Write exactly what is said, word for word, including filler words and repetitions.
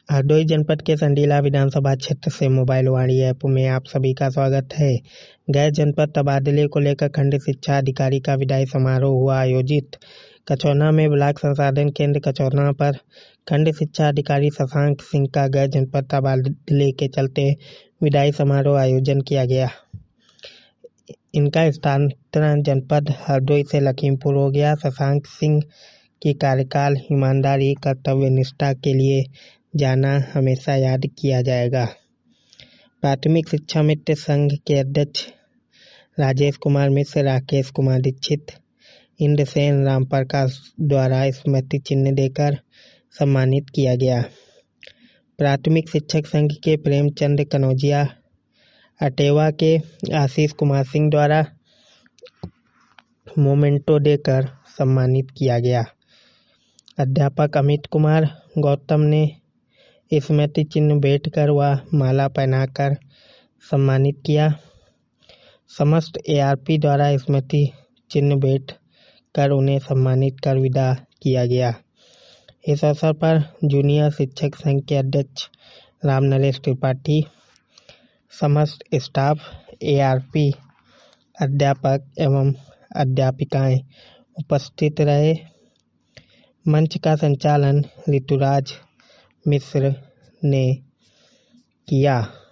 हरदोई जनपद के संडीला विधानसभा क्षेत्र से मोबाइल वाणी ऐप में आप सभी का स्वागत है। गैर जनपद तबादले को लेकर खंड शिक्षा अधिकारी का विदाई समारोह हुआ आयोजित। कचौना में ब्लॉक संसाधन केंद्र कचौना पर खंड शिक्षा अधिकारी शशांक सिंह का गैर जनपद तबादले के चलते विदाई समारोह आयोजन किया गया। इनका स्थानांतरण जनपद हरदोई से लखीमपुर हो गया। शशांक सिंह की कार्यकाल, ईमानदारी, कर्तव्य निष्ठा के लिए जाना हमेशा याद किया जाएगा। प्राथमिक शिक्षा मित्र संघ के अध्यक्ष राजेश कुमार मिश्र, राकेश कुमार दीक्षित, इंद्रसेन रामप्रकाश द्वारा स्मृति चिन्ह देकर सम्मानित किया गया। प्राथमिक शिक्षक संघ के प्रेमचंद कनौजिया, अटेवा के आशीष कुमार सिंह द्वारा मोमेंटो देकर सम्मानित किया गया। अध्यापक अमित कुमार गौतम ने स्मृति चिन्ह भेंट कर व माला पहनाकर सम्मानित किया। समस्त एआरपी द्वारा स्मृति चिन्ह भेंट कर उन्हें सम्मानित कर विदा किया गया। इस अवसर पर जूनियर शिक्षक संघ के अध्यक्ष राम नरेश त्रिपाठी, समस्त स्टाफ, एआरपी, अध्यापक एवं अध्यापिकाएं उपस्थित रहे। मंच का संचालन ऋतुराज मिश्र ने किया।